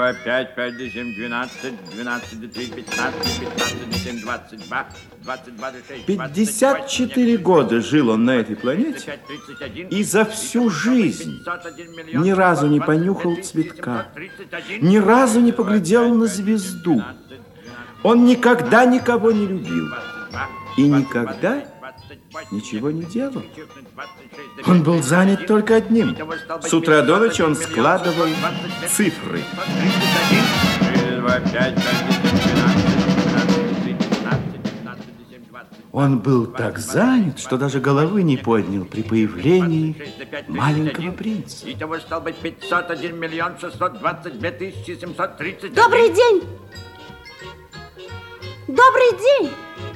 2, 5, 5 до 7, 12, 12 до 3, 15, 15 до 7, 22, 22 до 6, 54 года жил он на этой планете, и за всю жизнь ни разу не понюхал цветка, ни разу не поглядел на звезду. Он никогда никого не любил и никогда ничего не делал. Он был занят только одним. С утра до ночи он складывал цифры. Он был так занят, что даже головы не поднял при появлении маленького принца. Итого стало быть 501 миллион 622 тысячи 730. Добрый день! Добрый день!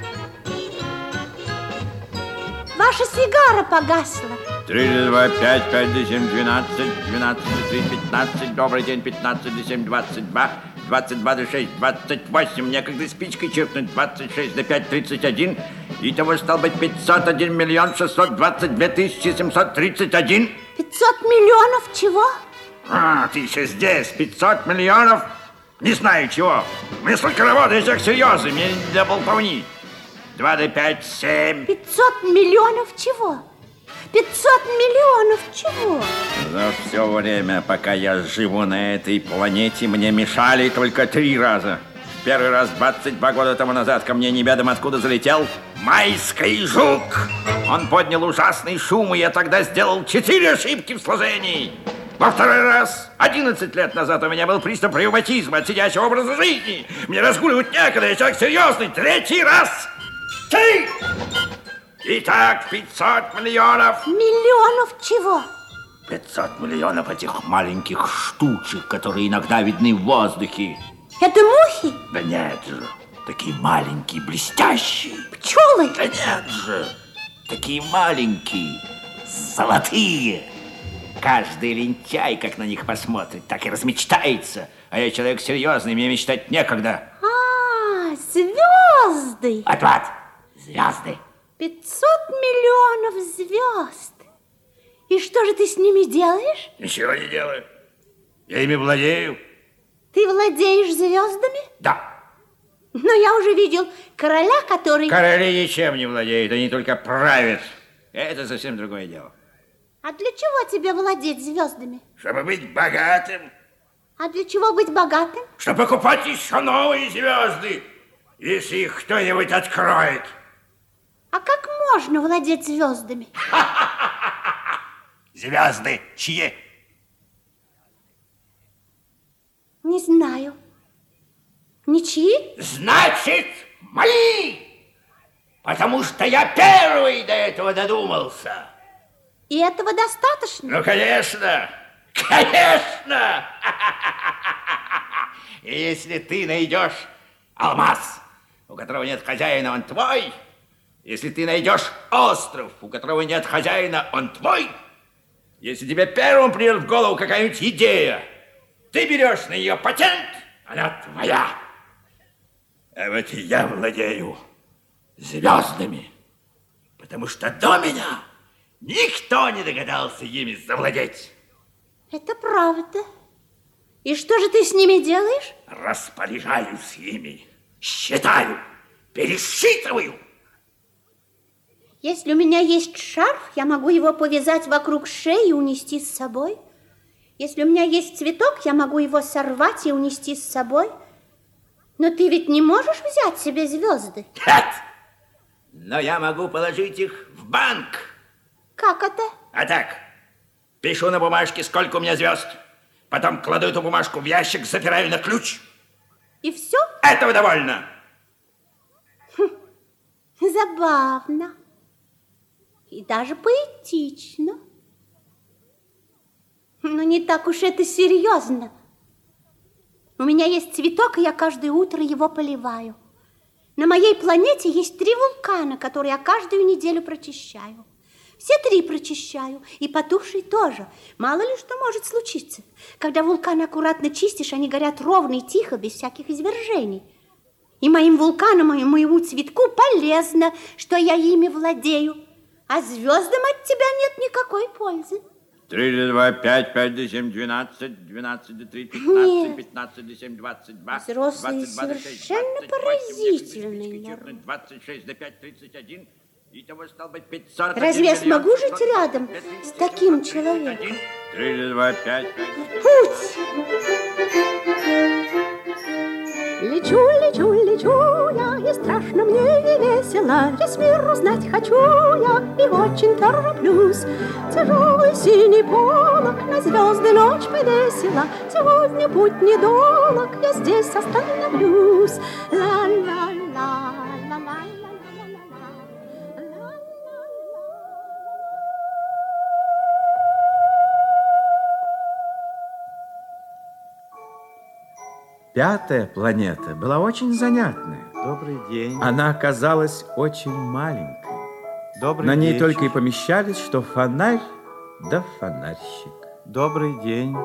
Ваша сигара погасла. 3, 2, 5, 5 до 7, 12, 12 до 3, 15. Добрый день, 15 до 7, 22, 22 до 6, 28. Некогда спичкой чиркнуть. 26 до 5, 31. Итого стало быть 501 миллион 622 тысячи 731. 500 миллионов чего? А, ты еще здесь. 500 миллионов? Не знаю чего. Мне столько работы, я человек серьезный. Мне не для болтовни. 2 до 5, 7. 500 миллионов чего? 500 миллионов чего? За все время, пока я живу на этой планете, мне мешали только 3 раза. Первый раз 22 года тому назад ко мне неведомо откуда залетел майский жук. Он поднял ужасный шум, и я тогда сделал 4 ошибки в сложении. Во второй раз, 11 лет назад, у меня был приступ ревматизма от сидячего образа жизни. Мне разгуливать некогда, я человек серьезный. 3-й раз. Итак, 500 миллионов. Миллионов чего? 500 миллионов этих маленьких штучек, которые иногда видны в воздухе. Это мухи? Да нет же, такие маленькие, блестящие. Пчелы? Да нет же, такие маленькие, золотые. Каждый лентяй, как на них посмотрит, так и размечтается. А я человек серьезный, мне мечтать некогда. А, звезды. Вот, звезды. 500 миллионов звезд. И что же ты с ними делаешь? Ничего не делаю. Я ими владею. Ты владеешь звездами? Да. Но я уже видел короля, который... Короли ничем не владеют, они только правят. Это совсем другое дело. А для чего тебе владеть звездами? Чтобы быть богатым. А для чего быть богатым? Чтобы покупать еще новые звезды, если их кто-нибудь откроет. А как можно владеть звездами? Звезды чьи? Не знаю. Ничьи? Значит, мои! Потому что я первый до этого додумался. И этого достаточно? Ну, конечно! Конечно! И если ты найдешь алмаз, у которого нет хозяина, он твой. Если ты найдешь остров, у которого нет хозяина, он твой. Если тебе первым придет в голову какая-нибудь идея, ты берешь на нее патент, она твоя. А вот и я владею звездами, потому что до меня никто не догадался ими завладеть. Это правда. И что же ты с ними делаешь? Распоряжаюсь ими, считаю, пересчитываю. Если у меня есть шарф, я могу его повязать вокруг шеи и унести с собой. Если у меня есть цветок, я могу его сорвать и унести с собой. Но ты ведь не можешь взять себе звезды? Нет, но я могу положить их в банк. Как это? А так, пишу на бумажке, сколько у меня звезд. Потом кладу эту бумажку в ящик, запираю на ключ. И все? Этого довольно. Забавно. И даже поэтично. Но не так уж это серьезно. У меня есть цветок, и я каждое утро его поливаю. На моей планете есть 3 вулкана, которые я каждую неделю прочищаю. Все 3 прочищаю, и потухший тоже. Мало ли что может случиться. Когда вулканы аккуратно чистишь, они горят ровно и тихо, без всяких извержений. И моим вулканам, и моему цветку полезно, что я ими владею. А звездам от тебя нет никакой пользы. 3 до 2, 5, 5 до 7, 12, 12 до 3, 15, 15 до 7, 22, взрослые 22 до 6, совершенно 28, поразительный 14, народ. 26 до 5, 31. Итого стало быть 500. Разве я смогу жить рядом с таким человеком? 3 до 2, 5, 5. Путь! Лечу, лечу, лечу я, и страшно мне и весело. Весь мир узнать хочу я, и очень тороплюсь. Тяжелый синий полог на звезды ночь повесила. Сегодня путь недолог, я здесь остановлюсь. Ла-ла-ла, ла-ла-ла. Пятая планета была очень занятная. Добрый день. Она оказалась очень маленькой. Добрый На ней вечер. только и помещались, что фонарь да фонарщик. Добрый день.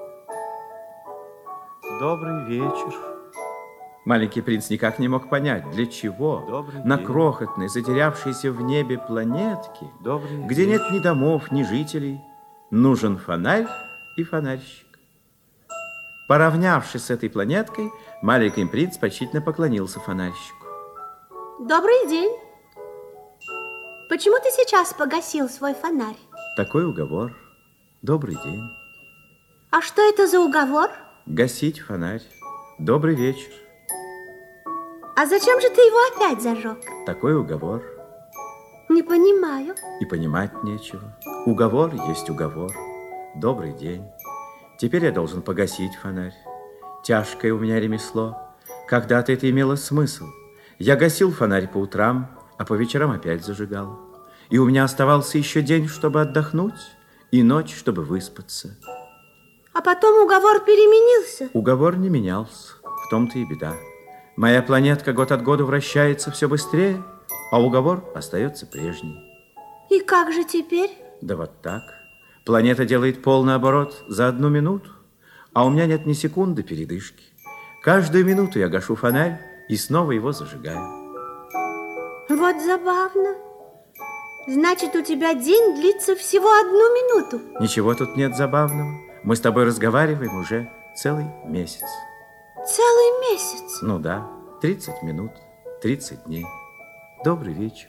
Добрый вечер. Маленький принц никак не мог понять, для чего Добрый на день. крохотной, затерявшейся в небе планетке, Добрый где день. нет ни домов, ни жителей, нужен фонарь и фонарщик. Поравнявшись с этой планеткой, маленький принц почтительно поклонился фонарщику. Добрый день. Почему ты сейчас погасил свой фонарь? Такой уговор. Добрый день. А что это за уговор? Гасить фонарь. Добрый вечер. А зачем же ты его опять зажег? Такой уговор. Не понимаю. И понимать нечего. Уговор есть уговор. Добрый день. Теперь я должен погасить фонарь. Тяжкое у меня ремесло. Когда-то это имело смысл. Я гасил фонарь по утрам, а по вечерам опять зажигал. И у меня оставался еще день, чтобы отдохнуть, и ночь, чтобы выспаться. А потом уговор переменился. Уговор не менялся. В том-то и беда. Моя планетка год от года вращается все быстрее, а уговор остается прежний. И как же теперь? Да вот так. Планета делает полный оборот за 1 минуту, а у меня нет ни секунды передышки. Каждую минуту я гашу фонарь и снова его зажигаю. Вот забавно. Значит, у тебя день длится всего 1 минуту. Ничего тут нет забавного. Мы с тобой разговариваем уже целый месяц. Целый месяц. Ну да, 30 минут, 30 дней. Добрый вечер.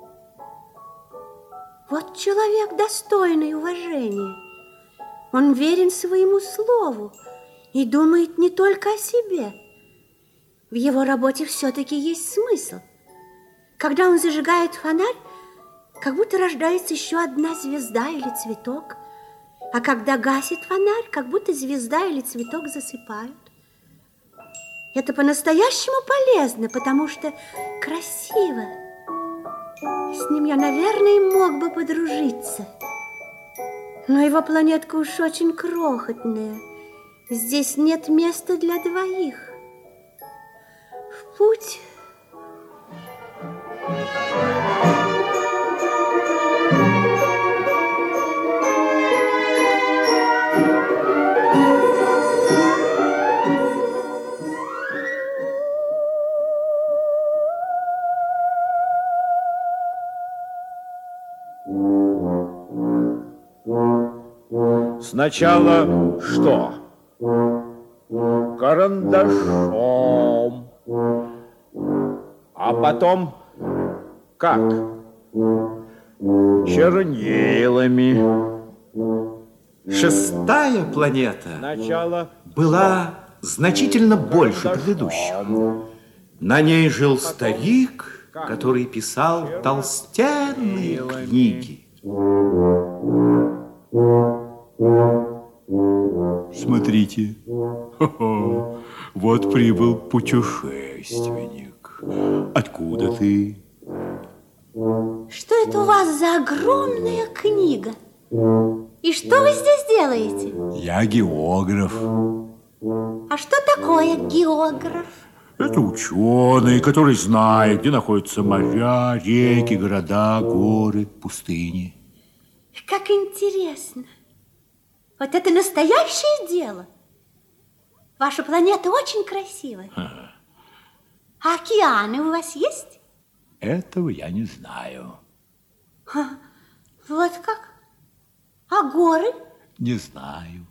Вот человек достойный уважения. Он верен своему слову и думает не только о себе. В его работе все-таки есть смысл. Когда он зажигает фонарь, как будто рождается еще одна звезда или цветок. А когда гасит фонарь, как будто звезда или цветок засыпают. Это по-настоящему полезно, потому что красиво. С ним я, наверное, мог бы подружиться. Но его планетка уж очень крохотная. Здесь нет места для двоих. В путь. Сначала что? Карандашом. А потом как? Чернилами. Шестая планета Сначала была значительно больше предыдущих. На ней жил старик, который писал толстенные книги. Смотрите, вот прибыл путешественник. Откуда ты? Что это у вас за огромная книга? И что вы здесь делаете? Я географ. А что такое географ? Это ученый, который знает, где находятся моря, реки, города, горы, пустыни. Как интересно. Вот это настоящее дело. Ваша планета очень красивая. А океаны у вас есть? Этого я не знаю. Вот как? А горы? Не знаю,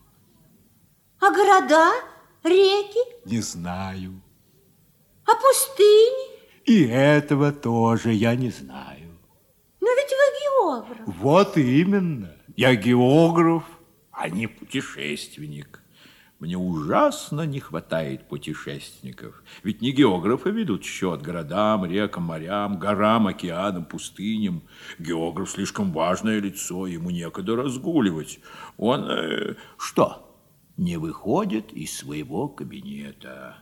А города? Реки? не знаю. А пустыни? И этого тоже я не знаю. Но ведь вы географ. Вот именно. Я географ, а не путешественник. Мне ужасно не хватает путешественников. Ведь не географы ведут счет городам, рекам, морям, горам, океанам, пустыням. Географ слишком важное лицо, ему некогда разгуливать. Он, что, не выходит из своего кабинета.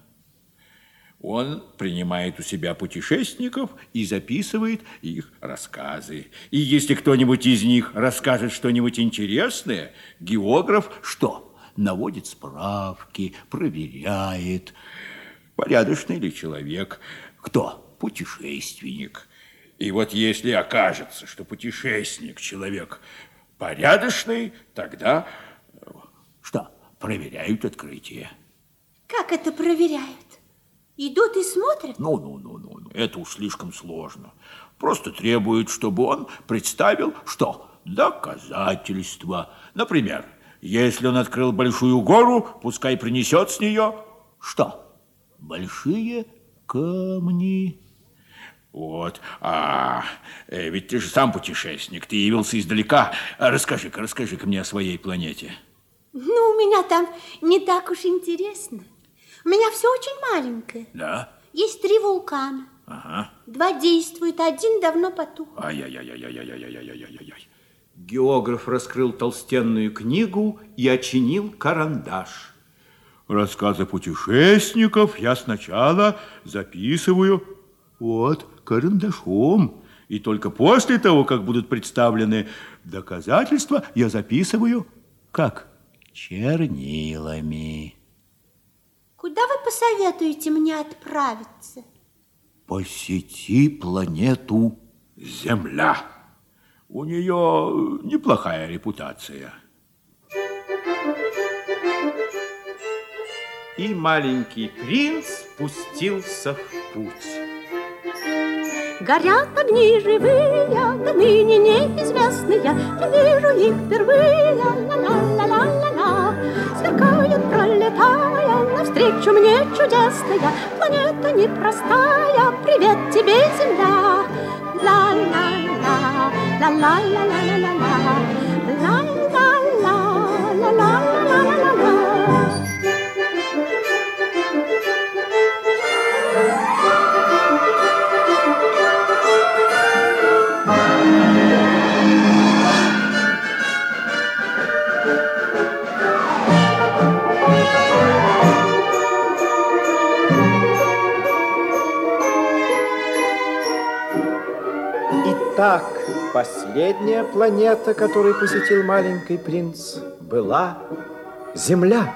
Он принимает у себя путешественников и записывает их рассказы. И если кто-нибудь из них расскажет что-нибудь интересное, географ что? Наводит справки, проверяет, порядочный ли человек. Кто? Путешественник. И вот если окажется, что путешественник человек порядочный, тогда что? Проверяют открытие. Как это проверяют? Идут и смотрят? Ну, это уж слишком сложно. Просто требуют, чтобы он представил, что? Доказательства. Например, если он открыл большую гору, пускай принесет с нее, что? Большие камни. Вот. Ведь ты же сам путешественник, ты явился издалека. Расскажи-ка мне о своей планете. Ну, у меня там не так уж интересно. У меня все очень маленькое. Да? Есть 3 вулкана. Ага. 2 действуют, 1 давно потух. Ай-яй-яй-яй-яй-яй-яй-яй-яй. Географ раскрыл толстенную книгу и очинил карандаш. Рассказы путешественников я сначала записываю вот карандашом. И только после того, как будут представлены доказательства, я записываю как? Чернилами. Куда вы посоветуете мне отправиться? Посети планету Земля. У нее неплохая репутация. И маленький принц пустился в путь. Горят огни живые, до ныне неизвестные. Я вижу их впервые, ла-ла-ла-ла-ла-ла. Сверкают, пролетая, навстречу мне чудесная планета непростая. Привет тебе, Земля! Ла-ла-ла, ла-ла-ла-ла-ла-ла, ла-ла-ла-ла-ла-ла-ла-ла. Итак, последняя планета, которую посетил маленький принц, была Земля.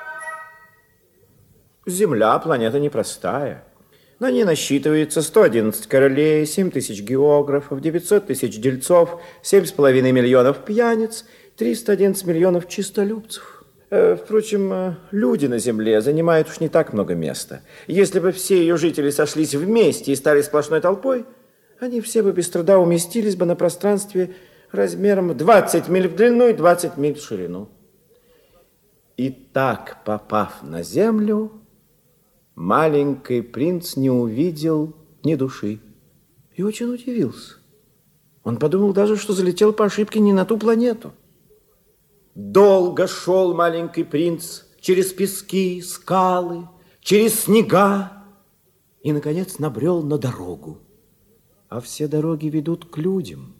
Земля – планета непростая. На ней насчитывается 111 королей, 7 тысяч географов, 900 тысяч дельцов, 7,5 миллионов пьяниц, 311 миллионов чистолюбцев. Впрочем, люди на Земле занимают уж не так много места. Если бы все ее жители сошлись вместе и стали сплошной толпой, они все бы без труда уместились бы на пространстве размером 20 миль в длину и 20 миль в ширину. И так, попав на Землю, маленький принц не увидел ни души и очень удивился. Он подумал даже, что залетел по ошибке не на ту планету. Долго шел маленький принц через пески, скалы, через снега и, наконец, набрел на дорогу. А все дороги ведут к людям.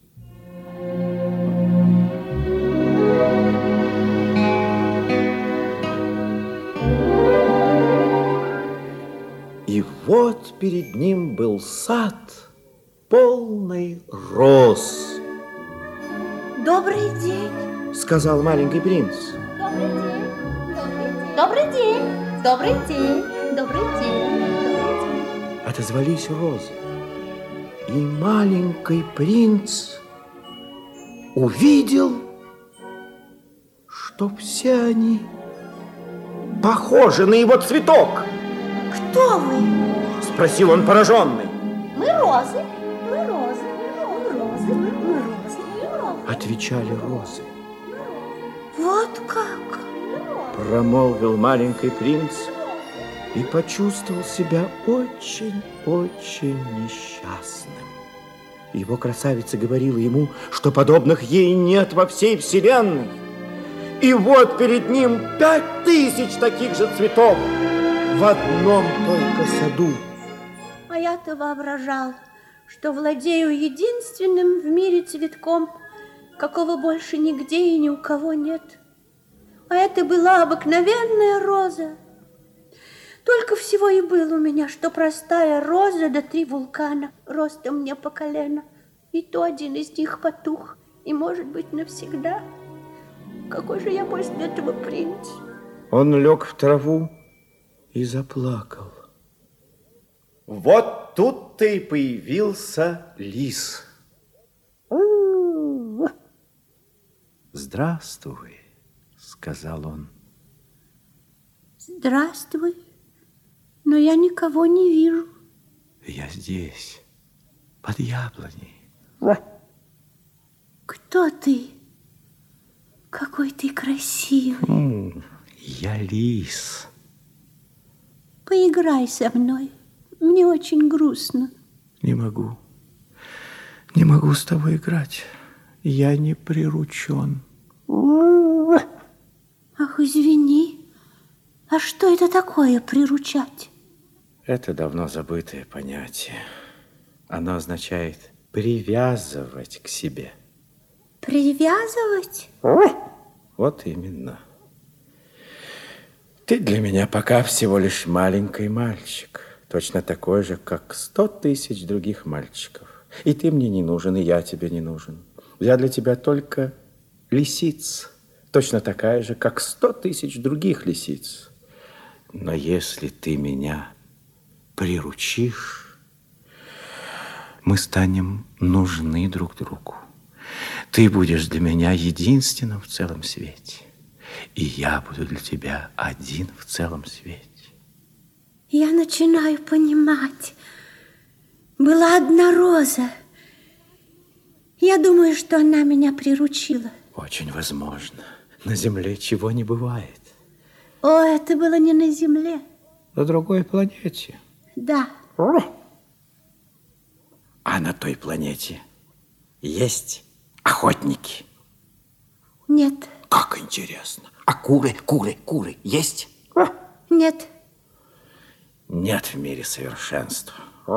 И вот перед ним был сад, полный роз. Добрый день. Сказал маленький принц. Добрый день. Добрый день. Добрый день. Добрый день. Добрый день. Отозвались розы. И маленький принц увидел, что все они похожи на его цветок. Кто вы? Спросил он пораженный. Мы розы. Мы розы. Мы розы. Мы розы. Мы розы. Отвечали розы. Вот как? Промолвил маленький принц и почувствовал себя очень-очень несчастным. Его красавица говорила ему, что подобных ей нет во всей вселенной. И вот перед ним 5000 таких же цветов в одном только саду. А я-то воображал, что владею единственным в мире цветком, какого больше нигде и ни у кого нет. А это была обыкновенная роза. Только всего и было у меня, что простая роза да 3 вулкана, ростом мне по колено. И то один из них потух, и, может быть, навсегда. Какой же я после этого принц? Он лег в траву и заплакал. Вот тут-то и появился лис. «Здравствуй», — сказал он. Здравствуй, но я никого не вижу. Я здесь, под яблоней. Кто ты? Какой ты красивый. Я лис. Поиграй со мной. Мне очень грустно. Не могу. Не могу с тобой играть. Я не приручен. Ах, извини. А что это такое приручать? Это давно забытое понятие. Оно означает привязывать к себе. Привязывать? Вот именно. Ты для меня пока всего лишь маленький мальчик. Точно такой же, как 100 000 других мальчиков. И ты мне не нужен, и я тебе не нужен. Я для тебя только лисица. Точно такая же, как 100 000 других лисиц. Но если ты меня приручишь, мы станем нужны друг другу. Ты будешь для меня единственным в целом свете. И я буду для тебя один в целом свете. Я начинаю понимать. Была одна роза. Я думаю, что она меня приручила. Очень возможно. На земле чего не бывает. О, это было не на земле. На другой планете. Да. А на той планете есть охотники? Нет. Как интересно. А куры есть? Нет. Нет в мире совершенства.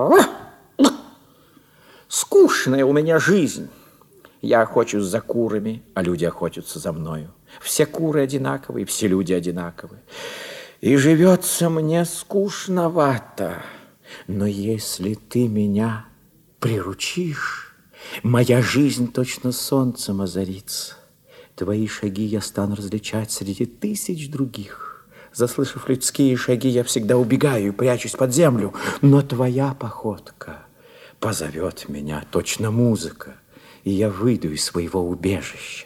Скучная у меня жизнь. Я охочусь за курами, а люди охотятся за мною. Все куры одинаковые, все люди одинаковые. И живется мне скучновато. Но если ты меня приручишь, моя жизнь точно солнцем озарится. Твои шаги я стану различать среди 1000 других. Заслышав людские шаги, я всегда убегаю и прячусь под землю. Но твоя походка позовет меня, точно музыка, и я выйду из своего убежища.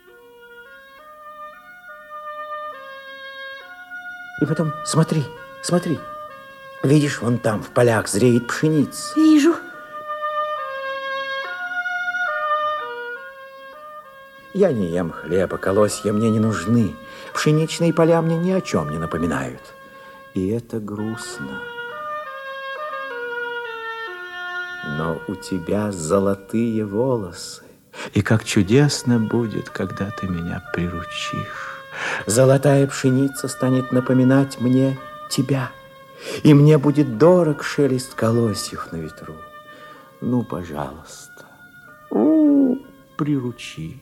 И потом, смотри. Видишь, вон там в полях зреет пшеница. Вижу. Я не ем хлеба, колосья мне не нужны. Пшеничные поля мне ни о чем не напоминают. И это грустно. Но у тебя золотые волосы. И как чудесно будет, когда ты меня приручишь. Золотая пшеница станет напоминать мне тебя. И мне будет дорог шелест колосьев на ветру. Ну, пожалуйста, приручи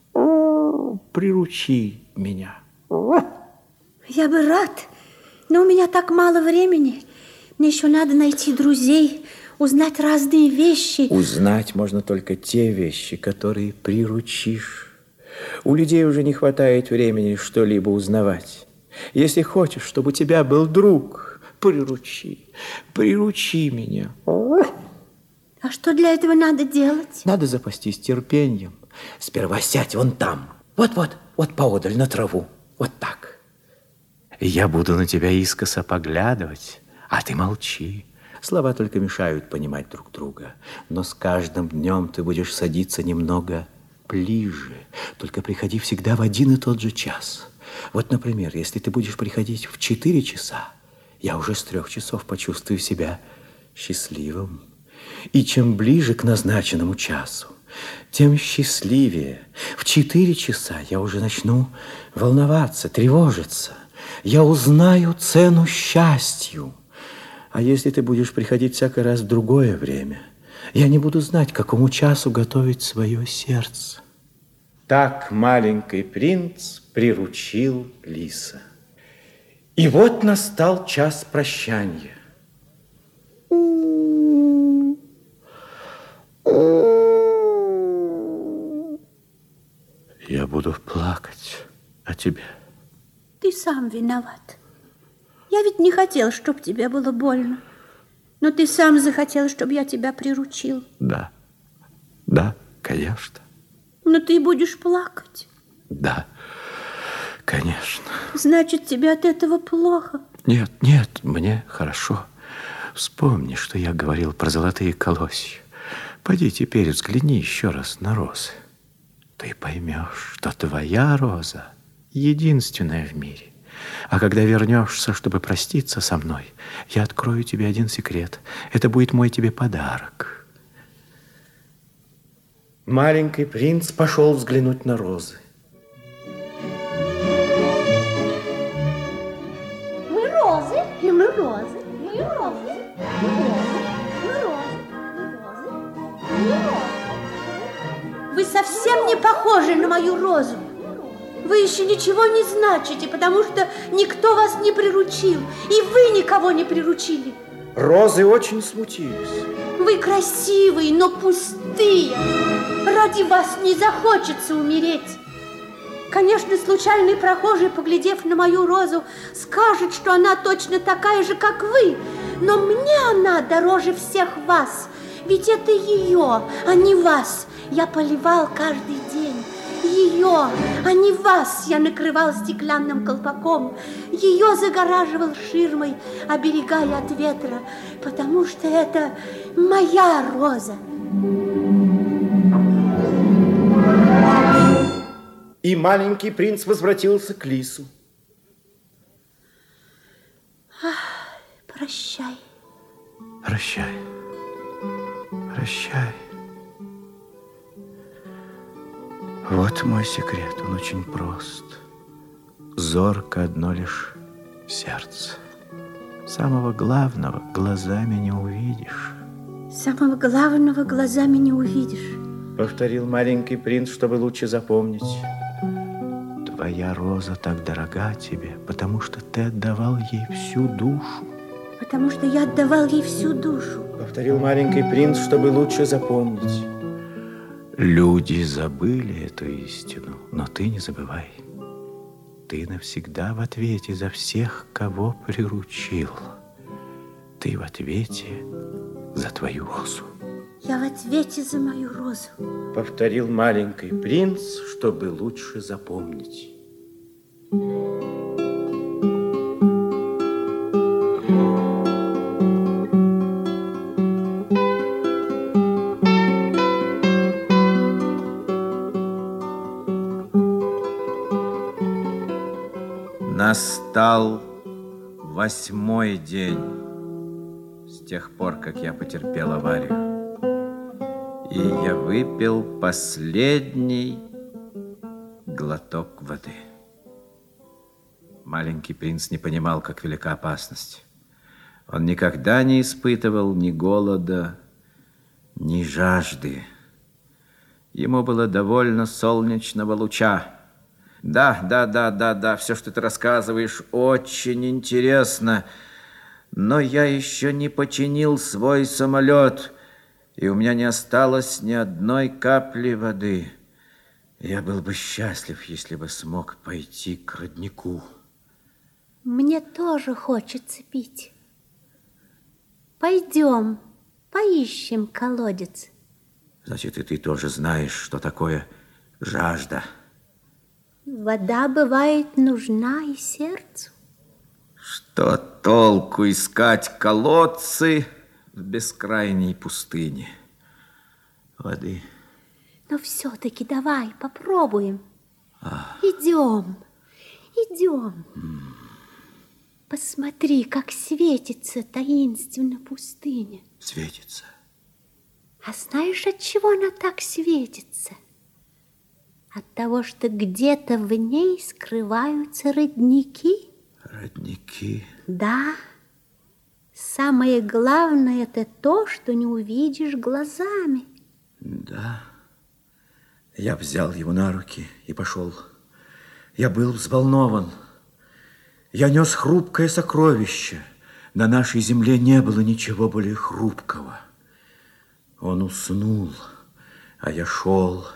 меня. Я бы рад, но у меня так мало времени. Мне еще надо найти друзей, узнать разные вещи. Узнать можно только те вещи, которые приручишь. У людей уже не хватает времени что-либо узнавать. Если хочешь, чтобы у тебя был друг, приручи меня. А что для этого надо делать? Надо запастись терпением. Сперва сядь вон там. Вот поодаль на траву. Вот так. Я буду на тебя искоса поглядывать, а ты молчи. Слова только мешают понимать друг друга. Но с каждым днем ты будешь садиться немного ближе. Только приходи всегда в один и тот же час. Вот, например, если ты будешь приходить в 4 часа, я уже с 3 часов почувствую себя счастливым. И чем ближе к назначенному часу, тем счастливее. В 4 часа я уже начну волноваться, тревожиться. Я узнаю цену счастью. А если ты будешь приходить всякий раз в другое время, я не буду знать, к какому часу готовить свое сердце. Так маленький принц приручил лиса. И вот настал час прощания. Я буду плакать о тебе. Ты сам виноват. Я ведь не хотел, чтобы тебе было больно. Но ты сам захотел, чтобы я тебя приручил. Да, да, конечно. Но ты будешь плакать. Да, конечно. Значит, тебе от этого плохо? Нет, нет, мне хорошо. Вспомни, что я говорил про золотые колосья. Пойди теперь взгляни еще раз на розы. Ты поймешь, что твоя роза единственная в мире. А когда вернешься, чтобы проститься со мной, я открою тебе один секрет. Это будет мой тебе подарок. Маленький принц пошел взглянуть на розы. Мы розы, и мы розы, мы розы, мы розы, мы розы, мы розы. Вы совсем не похожи на мою розу. Вы еще ничего не значите, потому что никто вас не приручил, и вы никого не приручили. Розы очень смутились. Вы красивые, но пустые. Ради вас не захочется умереть. Конечно, случайный прохожий, поглядев на мою розу, скажет, что она точно такая же, как вы. Но мне она дороже всех вас. Ведь это ее, а не вас, я поливал каждый день. Ее, а не вас, я накрывал стеклянным колпаком. Ее загораживал ширмой, оберегая от ветра, потому что это моя роза. И маленький принц возвратился к лису. Прощай. Прощай. Прощай. Вот мой секрет, он очень прост. Зорко одно лишь сердце. Самого главного глазами не увидишь. Самого главного глазами не увидишь. Повторил маленький принц, чтобы лучше запомнить. Твоя роза так дорога тебе, потому что ты отдавал ей всю душу. Потому что я отдавал ей всю душу. Повторил маленький принц, чтобы лучше запомнить. Люди забыли эту истину, но ты не забывай. Ты навсегда в ответе за всех, кого приручил. Ты в ответе за твою розу. Я в ответе за мою розу. Повторил маленький принц, чтобы лучше запомнить. Настал 8-й день с тех пор, как я потерпел аварию. И я выпил последний глоток воды. Маленький принц не понимал, как велика опасность. Он никогда не испытывал ни голода, ни жажды. Ему было довольно солнечного луча. Да, все, что ты рассказываешь, очень интересно. Но я еще не починил свой самолет, и у меня не осталось ни одной капли воды. Я был бы счастлив, если бы смог пойти к роднику. Мне тоже хочется пить. Пойдем, поищем колодец. Значит, и ты тоже знаешь, что такое жажда. Вода бывает нужна и сердцу. Что толку искать колодцы в бескрайней пустыне? Воды Но все-таки давай попробуем. Идем, идем. Посмотри, как светится таинственно пустыня. Светится. А знаешь, от чего она так светится? От того, что где-то в ней скрываются родники. Родники? Да. Самое главное, это то, что не увидишь глазами. Да. Я взял его на руки и пошел. Я был взволнован. Я нес хрупкое сокровище. На нашей земле не было ничего более хрупкого. Он уснул, а я шел,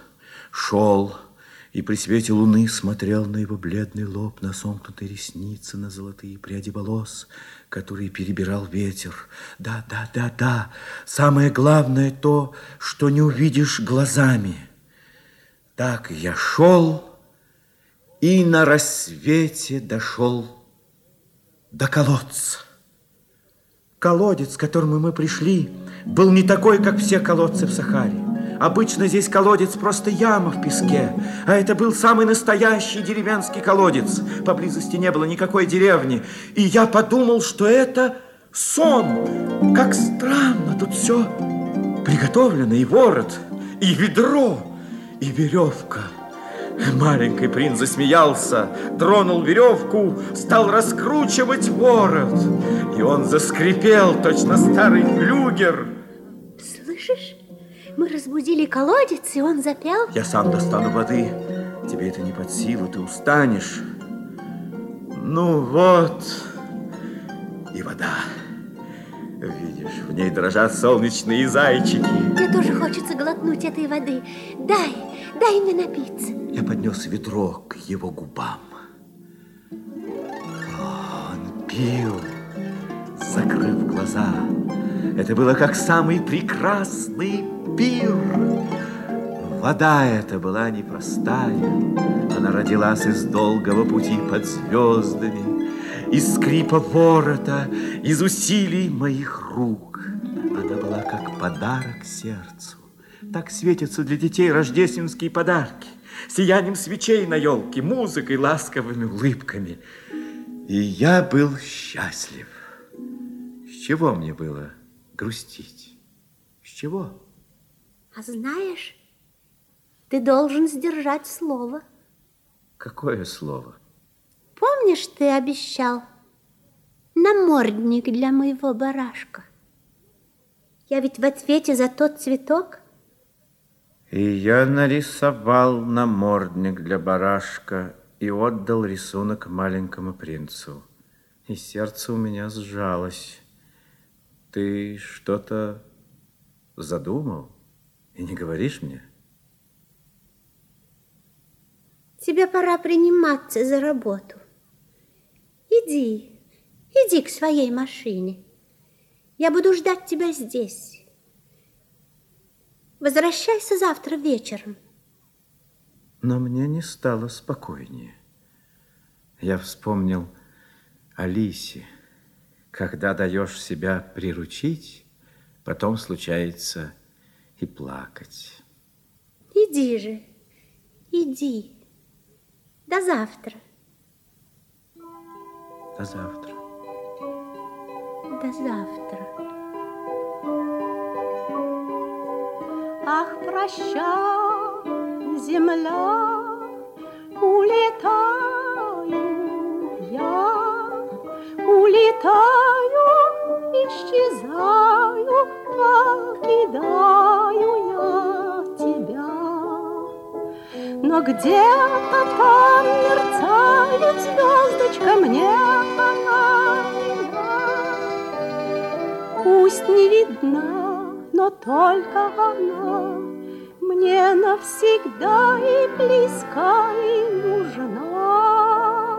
и при свете луны смотрел на его бледный лоб, на сомкнутые ресницы, на золотые пряди волос, которые перебирал ветер. Да. Самое главное то, что не увидишь глазами. Так я шел и на рассвете дошел до колодца. Колодец, к которому мы пришли, был не такой, как все колодцы в Сахаре. Обычно здесь колодец просто яма в песке, а это был самый настоящий деревенский колодец. Поблизости не было никакой деревни, и я подумал, что это сон. Как странно, тут все приготовлено, и ворот, и ведро, и веревка. Маленький принц засмеялся, тронул веревку, стал раскручивать ворот, и он заскрипел, точно старый флюгер. Слышишь? Мы разбудили колодец, и он запел. Я сам достану воды. Тебе это не под силу, ты устанешь. Ну вот, и вода. Видишь, в ней дрожат солнечные зайчики. Мне тоже хочется глотнуть этой воды. Дай мне напиться. Я поднес ведро к его губам. Он пил, закрыв глаза. Это было как самый прекрасный пир. Вода эта была непростая. Она родилась из долгого пути под звездами, из скрипа ворота, из усилий моих рук. Она была как подарок сердцу. Так светятся для детей рождественские подарки. Сиянием свечей на елке, музыкой, ласковыми улыбками. И я был счастлив. С чего мне было грустить? С чего? А знаешь, ты должен сдержать слово. Какое слово? Помнишь, ты обещал намордник для моего барашка? Я ведь в ответе за тот цветок. И я нарисовал намордник для барашка и отдал рисунок маленькому принцу. И сердце у меня сжалось. Ты что-то задумал и не говоришь мне? Тебе пора приниматься за работу. Иди к своей машине. Я буду ждать тебя здесь. Возвращайся завтра вечером. Но мне не стало спокойнее. Я вспомнил о лисе. Когда даешь себя приручить, потом случается и плакать. Иди же, иди. До завтра. До завтра. До завтра. Ах, прощай, земля, улетаю я, улетаю, исчезаю, покидаю я тебя. Но где-то там мерцает звездочка, мне она видна. Пусть не видна, но только она мне навсегда и близка, и нужна.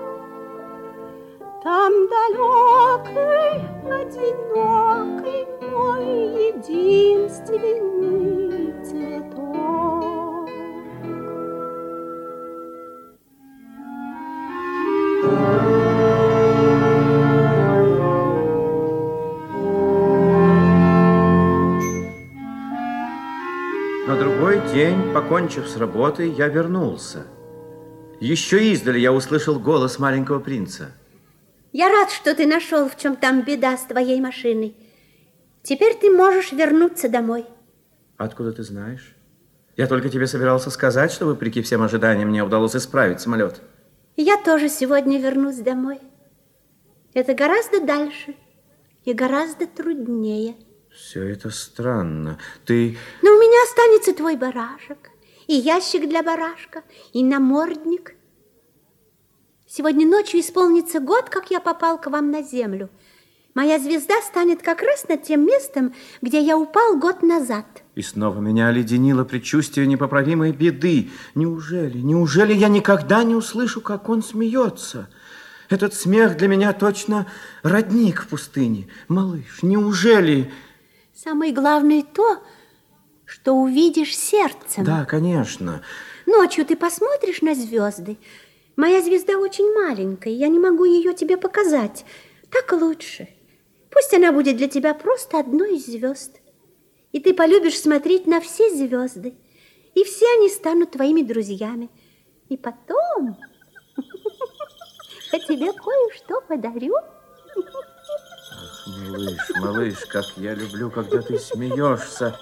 Там далекий, одинокий мой единственный цветок. На другой день день, покончив с работой, я вернулся. Еще издали я услышал голос маленького принца. Я рад, что ты нашел, в чем там беда с твоей машиной. Теперь ты можешь вернуться домой. Откуда ты знаешь? Я только тебе собирался сказать, что, вопреки всем ожиданиям, мне удалось исправить самолет. Я тоже сегодня вернусь домой. Это гораздо дальше и гораздо труднее. Все это странно. Ты... Но у меня останется твой барашек, и ящик для барашка, и намордник. Сегодня ночью исполнится год, как я попал к вам на землю. Моя звезда станет как раз над тем местом, где я упал год назад. И снова меня оледенило предчувствие непоправимой беды. Неужели я никогда не услышу, как он смеется? Этот смех для меня точно родник в пустыне. Малыш, неужели... Самое главное то, что увидишь сердцем. Да, конечно. Ночью ты посмотришь на звезды. Моя звезда очень маленькая, я не могу ее тебе показать. Так лучше. Пусть она будет для тебя просто одной из звезд. И ты полюбишь смотреть на все звезды. И все они станут твоими друзьями. И потом я тебе кое-что подарю. Малыш, как я люблю, когда ты смеешься.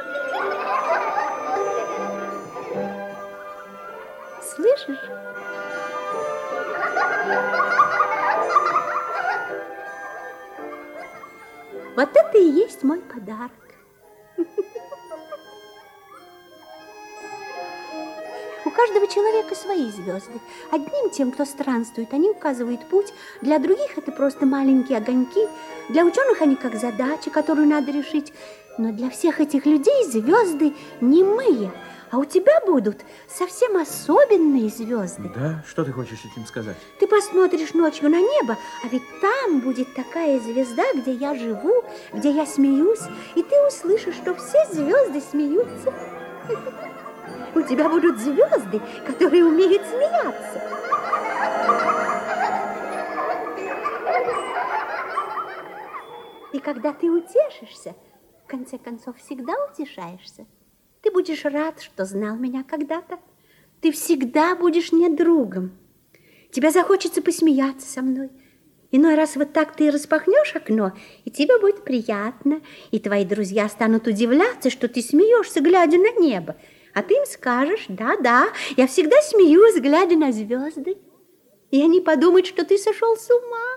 Слышишь? Вот это и есть мой подарок. У каждого человека свои звезды. Одним тем, кто странствует, они указывают путь. Для других это просто маленькие огоньки. Для ученых они как задача, которую надо решить. Но для всех этих людей звезды немые. А у тебя будут совсем особенные звезды. Да? Что ты хочешь этим сказать? Ты посмотришь ночью на небо, а ведь там будет такая звезда, где я живу, где я смеюсь, и ты услышишь, что все звезды смеются. У тебя будут звезды, которые умеют смеяться. И когда ты утешишься, в конце концов, всегда утешаешься. Ты будешь рад, что знал меня когда-то. Ты всегда будешь мне другом. Тебе захочется посмеяться со мной. Иной раз вот так ты распахнешь окно, и тебе будет приятно, и твои друзья станут удивляться, что ты смеешься, глядя на небо. А ты им скажешь: да-да, я всегда смеюсь, глядя на звезды. И они подумают, что ты сошел с ума.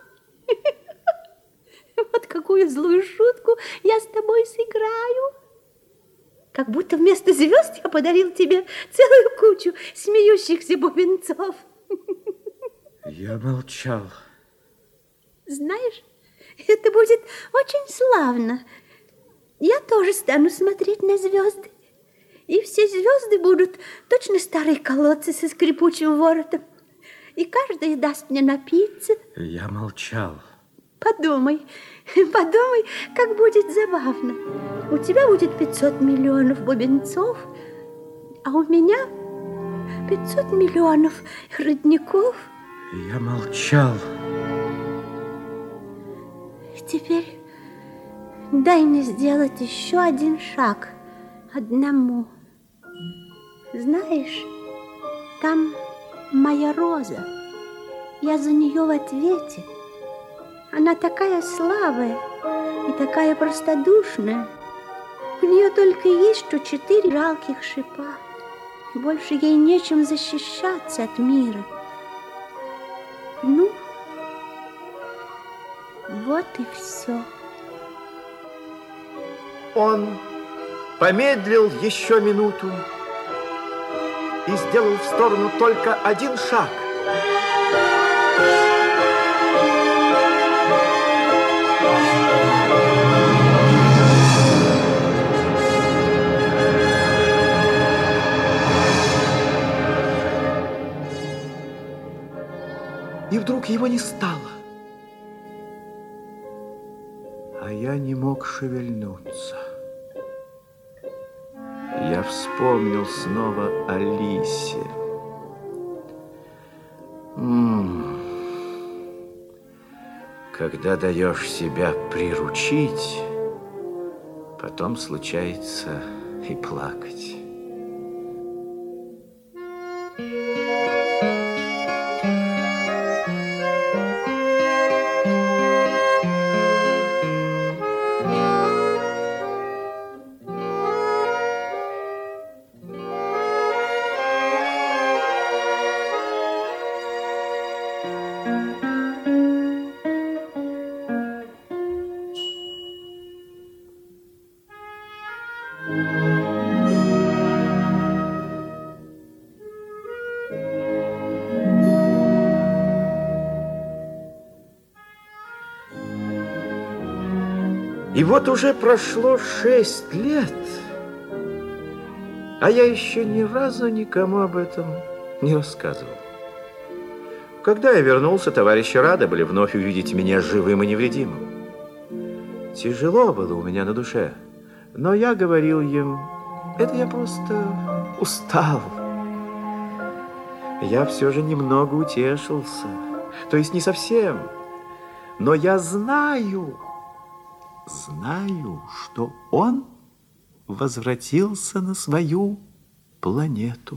Вот какую злую шутку я с тобой сыграю. Как будто вместо звезд я подарил тебе целую кучу смеющихся бубенцов. Я молчал. Знаешь, это будет очень славно. Я тоже стану смотреть на звезды. И все звезды будут точно старые колодцы со скрипучим воротом. И каждая даст мне напиться. Я молчал. Подумай, как будет забавно. У тебя будет 500 миллионов бубенцов, а у меня 500 миллионов родников. Я молчал. Теперь дай мне сделать еще один шаг одному. Знаешь, там моя роза. Я за нее в ответе. Она такая слабая и такая простодушная. У нее только есть что 4 жалких шипа. Больше ей нечем защищаться от мира. Ну, вот и все. Он помедлил еще минуту и сделал в сторону только один шаг. И вдруг его не стало. А я не мог шевельнуться. Я вспомнил снова о лисе. Когда даешь себя приручить, потом случается и плакать. И вот уже прошло 6 лет, а я еще ни разу никому об этом не рассказывал. Когда я вернулся, товарищи рады были вновь увидеть меня живым и невредимым. Тяжело было у меня на душе, но я говорил им, это я просто устал. Я все же немного утешился, то есть не совсем, но я знаю, что он возвратился на свою планету.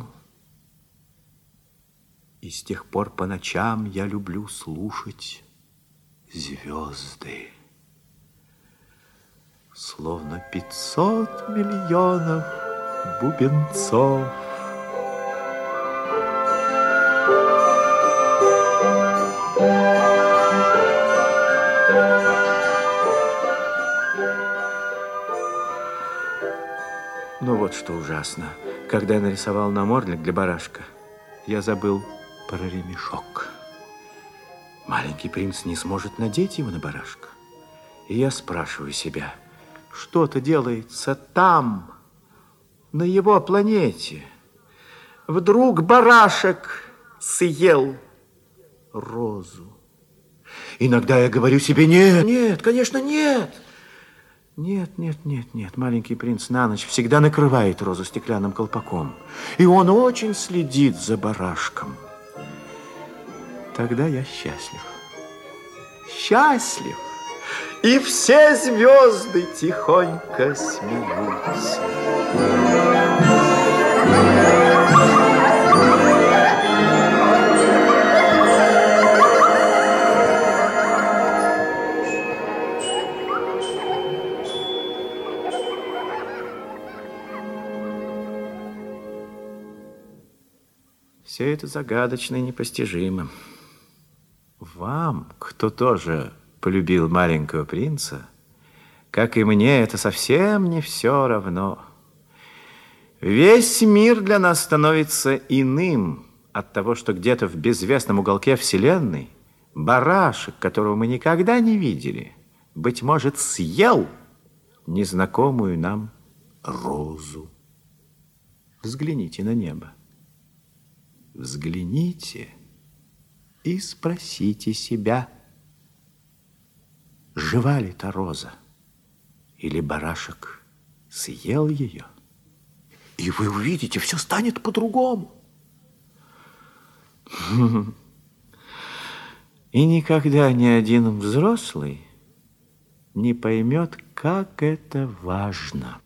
И с тех пор по ночам я люблю слушать звезды. Словно 500 миллионов бубенцов. Но вот что ужасно. Когда я нарисовал намордник для барашка, я забыл про ремешок. Маленький принц не сможет надеть его на барашка. И я спрашиваю себя, что-то делается там, на его планете. Вдруг барашек съел розу. Иногда я говорю себе, нет, конечно, нет. Нет, маленький принц на ночь всегда накрывает розу стеклянным колпаком. И он очень следит за барашком. Тогда я счастлив. Счастлив. И все звезды тихонько смеются. Все это загадочно и непостижимо. Вам, кто тоже полюбил маленького принца, как и мне, это совсем не все равно. Весь мир для нас становится иным от того, что где-то в безвестном уголке Вселенной барашек, которого мы никогда не видели, быть может, съел незнакомую нам розу. Взгляните на небо. Взгляните и спросите себя, жива ли та роза, или барашек съел ее? И вы увидите, все станет по-другому. И никогда ни один взрослый не поймет, как это важно.